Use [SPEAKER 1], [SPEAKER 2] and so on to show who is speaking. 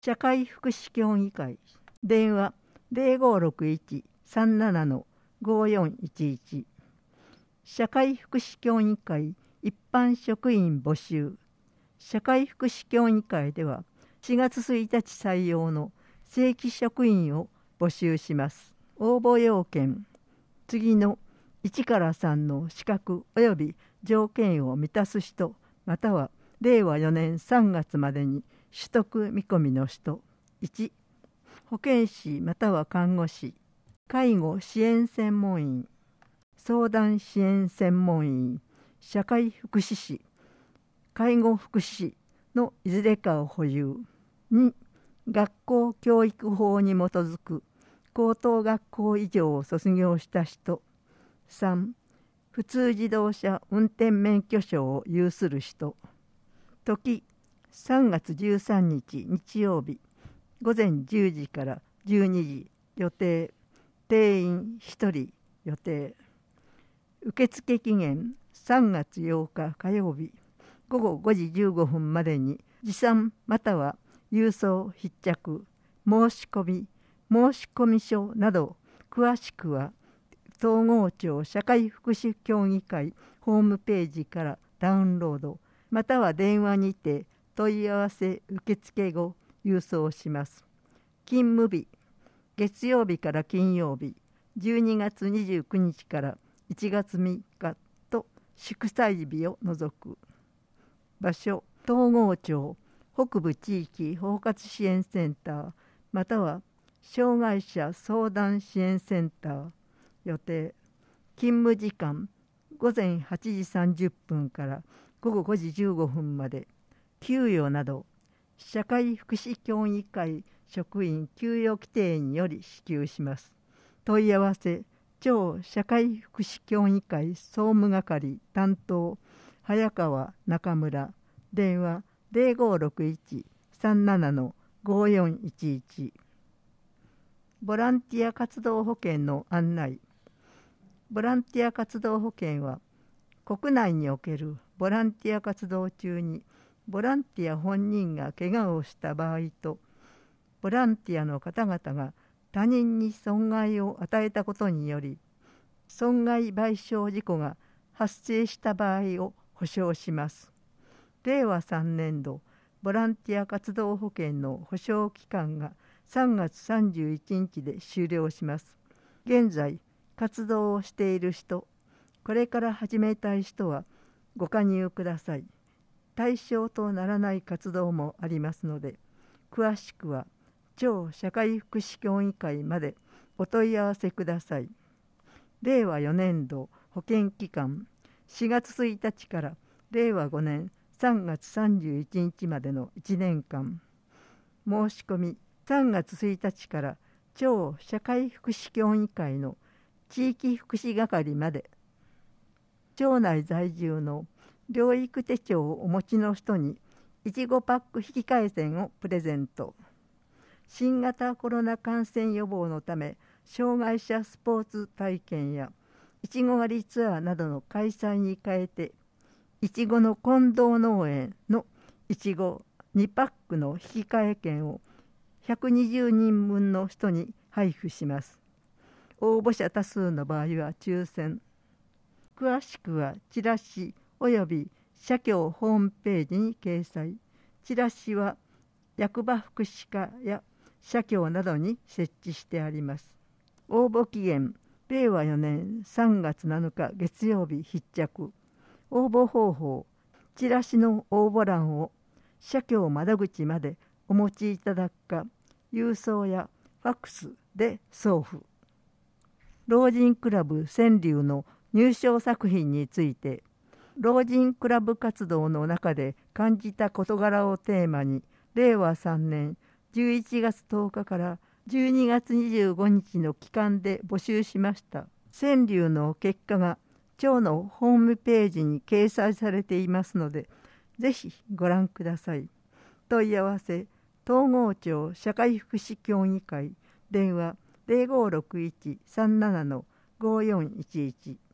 [SPEAKER 1] 社会福祉協議会電話0561-37-5411社会福祉協議会一般職員募集。社会福祉協議会では4月1日採用の正規職員を募集します。応募要件、次の1から3の資格及び条件を満たす人、または令和4年3月までに取得見込みの人。1、保健師または看護師、介護支援専門員、相談支援専門員、社会福祉士、介護福祉士のいずれかを保有。2、学校教育法に基づく高等学校以上を卒業した人。3、普通自動車運転免許証を有する人。時、3月13日日曜日、午前10時から12時予定。定員1人予定。受付期限3月8日火曜日午後5時15分までに持参または郵送必着、申し込み書など詳しくは東郷町社会福祉協議会ホームページからダウンロードまたは電話にて問い合わせ受付後郵送します。勤務日、月曜日から金曜日、12月29日から1月3日と祝祭日を除く。場所、東郷町北部地域包括支援センターまたは障害者相談支援センター予定。勤務時間、午前8時30分から午後5時15分まで。給与など社会福祉協議会職員給与規定により支給します。問い合わせ、町社会福祉協議会総務係担当早川中村。電話0561-37-5411。ボランティア活動保険の案内。ボランティア活動保険は国内におけるボランティア活動中にボランティア本人が怪我をした場合とボランティアの方々が他人に損害を与えたことにより損害賠償事故が発生した場合を保証します。令和3年度ボランティア活動保険の保証期間が3月31日で終了します。現在活動をしている人、これから始めたい人はご加入ください。対象とならない活動もありますので、詳しくは町社会福祉協議会までお問い合わせください。令和4年度保険期間4月1日から令和5年3月31日までの1年間。申し込み3月1日から町社会福祉協議会の地域福祉係まで。町内在住の療育手帳をお持ちの人にいちごパック引換券をプレゼント。新型コロナ感染予防のため障害者スポーツ体験やいちご狩りツアーなどの開催に変えていちごの近藤農園のいちご2パックの引換券を120人分の人に配布します。応募者多数の場合は抽選。詳しくはチラシおよび社協ホームページに掲載。チラシは役場福祉課や社協などに設置してあります。応募期限、令和4年3月7日月曜日必着。応募方法、チラシの応募欄を社協窓口までお持ちいただくか、郵送やファックスで送付。老人クラブ川柳の入賞作品について、老人クラブ活動の中で感じた事柄をテーマに、令和3年11月10日から12月25日の期間で募集しました。川柳の結果が町のホームページに掲載されていますので、ぜひご覧ください。問い合わせ、東郷町社会福祉協議会、電話0561-37-5411